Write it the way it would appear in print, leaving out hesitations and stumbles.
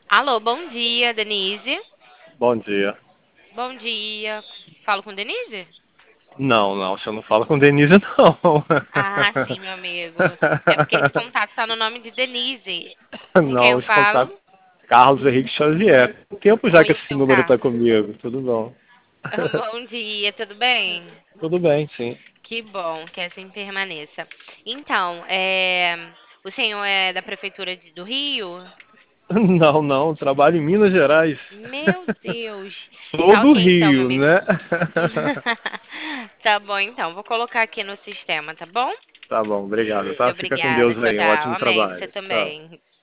Alô, bom dia, Denise. Bom dia. Bom dia. Falo com Denise? Não, não, você não fala com Denise, não. Ah, sim, meu amigo. É porque esse contato tá no nome de Denise. Com quem Não, eu esse contato. falo? Carlos Henrique Xavier. Tem tempo já que Oi, esse seu número tá Carlos. comigo. Tudo bom? Bom dia, tudo bem? Tudo bem, sim. Que bom que assim permaneça. Então, o senhor é da Prefeitura do Rio? Não, não, trabalho em Minas Gerais. Meu Deus. Sou Tá do ok, então, meu Rio, amigo. né? Tá bom, então. Vou colocar aqui no sistema, tá bom? Tá bom, obrigado, tá? Fica com Obrigada. Deus Tchau, aí. Um tchau. ótimo Amém. Você trabalho. Tchau. também.